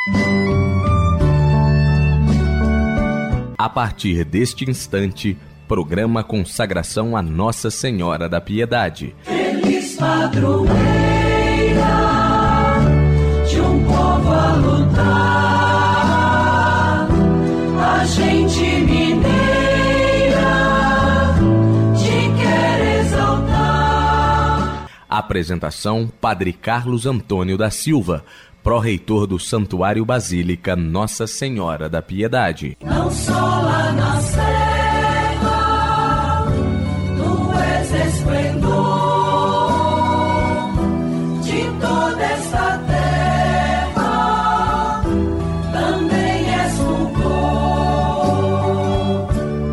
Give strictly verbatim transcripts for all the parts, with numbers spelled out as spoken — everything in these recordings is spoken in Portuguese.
A partir deste instante, programa Consagração a Nossa Senhora da Piedade. Feliz padroeira de um povo a lutar, a gente mineira te quer exaltar. Apresentação: Padre Carlos Antônio da Silva, pró-reitor do Santuário Basílica Nossa Senhora da Piedade. Não só lá na serra, tu és esplendor de toda esta terra, também és fulgor.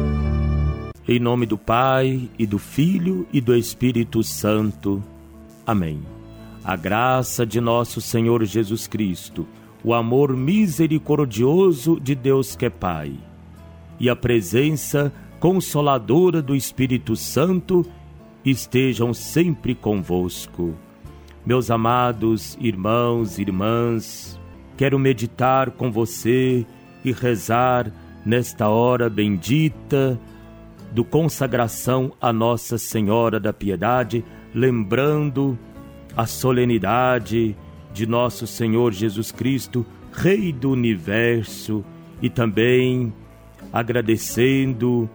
Em nome do Pai, e do Filho, e do Espírito Santo. Amém. A graça de nosso Senhor Jesus Cristo, o amor misericordioso de Deus que é Pai, e a presença consoladora do Espírito Santo estejam sempre convosco. Meus amados irmãos e irmãs, quero meditar com você e rezar nesta hora bendita do consagração a Nossa Senhora da Piedade, lembrando a solenidade de nosso Senhor Jesus Cristo, Rei do Universo, e também agradecendo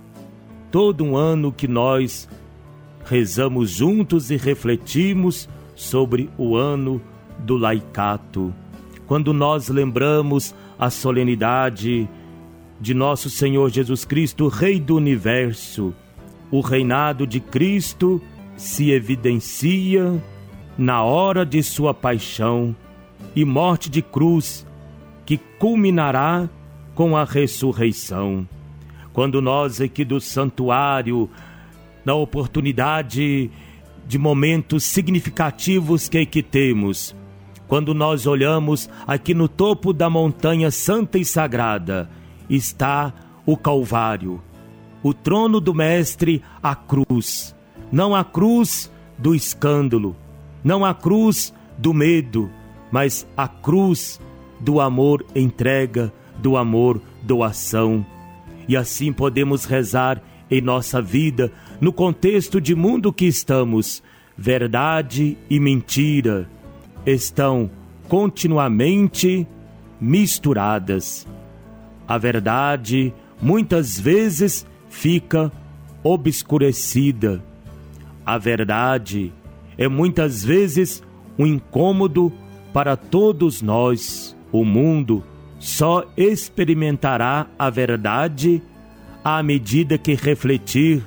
todo um ano que nós rezamos juntos e refletimos sobre o ano do laicato. Quando nós lembramos a solenidade de nosso Senhor Jesus Cristo, Rei do Universo, o reinado de Cristo se evidencia na hora de sua paixão e morte de cruz, que culminará com a ressurreição. Quando nós aqui do santuário, na oportunidade de momentos significativos que aqui temos, quando nós olhamos aqui no topo da montanha santa e sagrada, está o Calvário, o trono do Mestre, a cruz. Não a cruz do escândalo, não a cruz do medo, mas a cruz do amor entrega, do amor doação. E assim podemos rezar em nossa vida, no contexto de mundo que estamos. Verdade e mentira estão continuamente misturadas. A verdade muitas vezes fica obscurecida. A verdade é muitas vezes um incômodo para todos nós. O mundo só experimentará a verdade à medida que refletir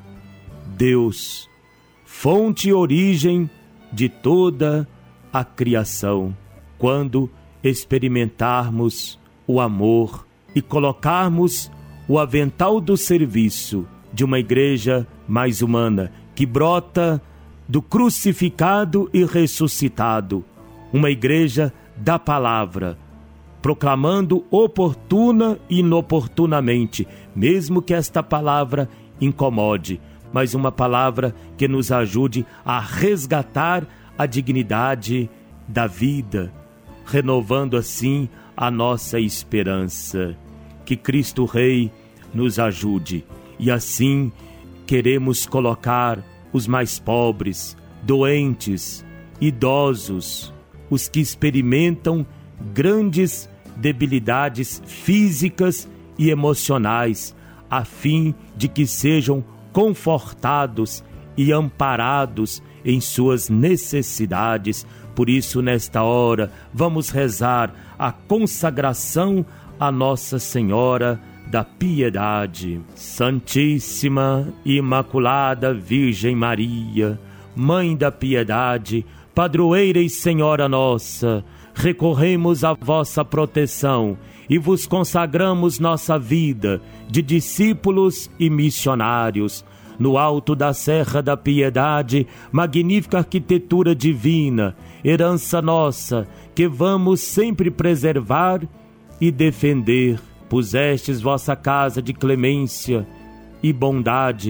Deus, fonte e origem de toda a criação. Quando experimentarmos o amor e colocarmos o avental do serviço de uma igreja mais humana, que brota do crucificado e ressuscitado, uma igreja da palavra, proclamando oportuna e inoportunamente, mesmo que esta palavra incomode, mas uma palavra que nos ajude a resgatar a dignidade da vida, renovando assim a nossa esperança. Que Cristo Rei nos ajude, e assim queremos colocar os mais pobres, doentes, idosos, os que experimentam grandes debilidades físicas e emocionais, a fim de que sejam confortados e amparados em suas necessidades. Por isso, nesta hora, vamos rezar a consagração a Nossa Senhora da Piedade. Santíssima Imaculada Virgem Maria, Mãe da Piedade, Padroeira e Senhora nossa, recorremos à vossa proteção e vos consagramos nossa vida de discípulos e missionários. No alto da Serra da Piedade, magnífica arquitetura divina, herança nossa, que vamos sempre preservar e defender. Pusestes vossa casa de clemência e bondade,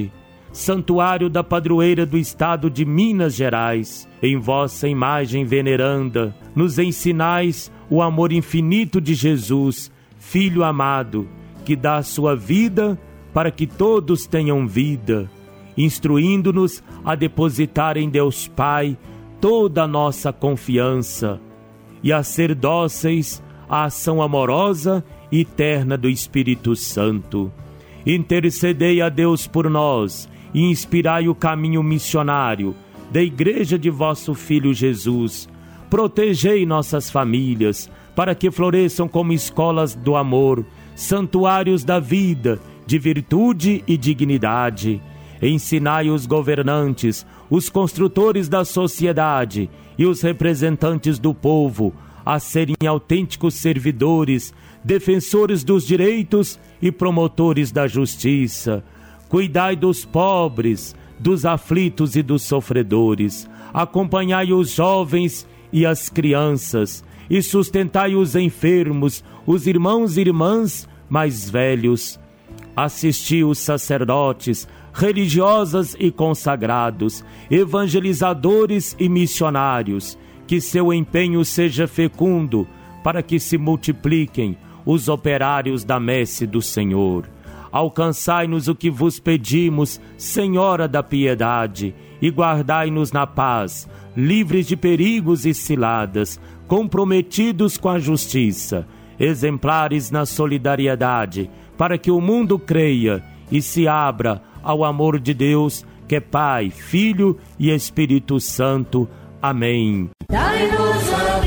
santuário da padroeira do estado de Minas Gerais. Em vossa imagem veneranda, nos ensinais o amor infinito de Jesus, Filho amado, que dá a sua vida para que todos tenham vida, instruindo-nos a depositar em Deus Pai toda a nossa confiança e a ser dóceis à ação amorosa e eterna do Espírito Santo. Intercedei a Deus por nós e inspirai o caminho missionário da Igreja de vosso Filho Jesus. Protegei nossas famílias, para que floresçam como escolas do amor, santuários da vida, de virtude e dignidade. Ensinai os governantes, os construtores da sociedade e os representantes do povo a serem autênticos servidores, defensores dos direitos e promotores da justiça. Cuidai dos pobres, dos aflitos e dos sofredores. Acompanhai os jovens e as crianças e sustentai os enfermos, os irmãos e irmãs mais velhos. Assisti os sacerdotes, religiosas e consagrados, evangelizadores e missionários, que seu empenho seja fecundo, para que se multipliquem os operários da messe do Senhor. Alcançai-nos o que vos pedimos, Senhora da piedade, e guardai-nos na paz, livres de perigos e ciladas, comprometidos com a justiça, exemplares na solidariedade, para que o mundo creia e se abra ao amor de Deus, que é Pai, Filho e Espírito Santo. Amém. Dai-nos a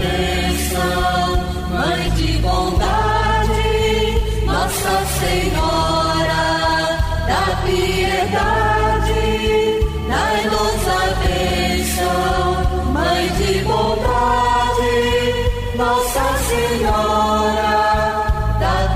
bênção, Mãe de bondade, Nossa Senhora da piedade. Dai-nos a bênção, Mãe de bondade, Nossa Senhora da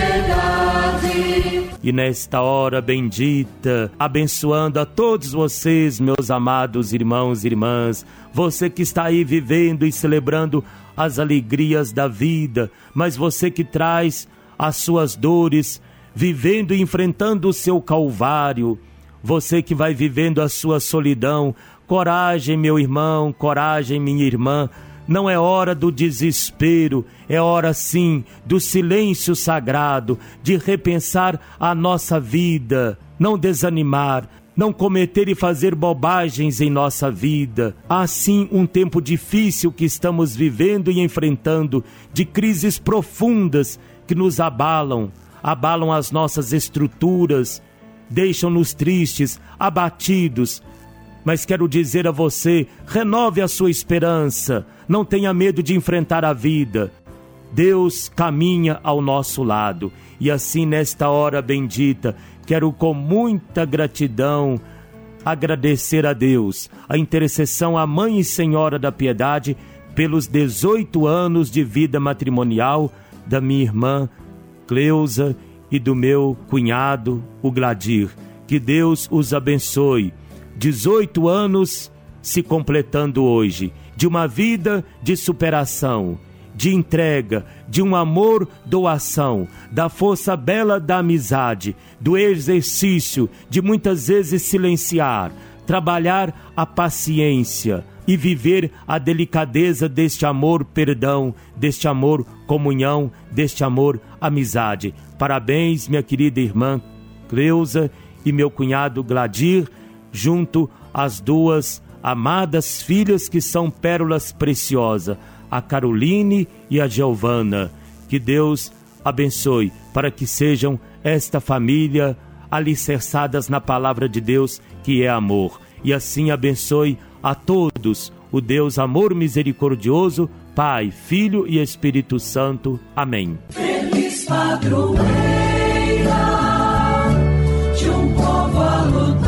piedade. E nesta hora bendita, abençoando a todos vocês, meus amados irmãos e irmãs, você que está aí vivendo e celebrando as alegrias da vida, mas você que traz as suas dores, vivendo e enfrentando o seu calvário, você que vai vivendo a sua solidão, coragem, meu irmão, coragem, minha irmã. Não é hora do desespero, é hora sim do silêncio sagrado, de repensar a nossa vida, não desanimar, não cometer e fazer bobagens em nossa vida. Há sim um tempo difícil que estamos vivendo e enfrentando, de crises profundas que nos abalam, abalam as nossas estruturas, deixam-nos tristes, abatidos. Mas quero dizer a você, renove a sua esperança, não tenha medo de enfrentar a vida. Deus caminha ao nosso lado. E assim, nesta hora bendita, quero com muita gratidão agradecer a Deus, a intercessão à Mãe e Senhora da Piedade, pelos dezoito anos de vida matrimonial da minha irmã Cleusa e do meu cunhado, o Gladir. Que Deus os abençoe. dezoito anos se completando hoje, de uma vida de superação, de entrega, de um amor, doação, da força bela da amizade, do exercício de muitas vezes silenciar, trabalhar a paciência e viver a delicadeza deste amor perdão, deste amor comunhão, deste amor amizade. Parabéns, minha querida irmã Cleusa e meu cunhado Gladir, junto às duas amadas filhas que são pérolas preciosas, a Caroline e a Giovana. Que Deus abençoe para que sejam esta família alicerçadas na palavra de Deus, que é amor. E assim abençoe a todos o Deus amor misericordioso, Pai, Filho e Espírito Santo. Amém. Feliz padroeira de um povo a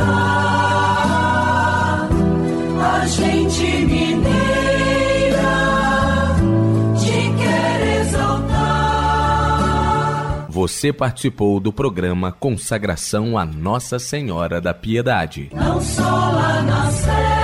lutar, a gente mineira te quer exaltar. Você participou do programa Consagração a Nossa Senhora da Piedade. Não só lá na Sé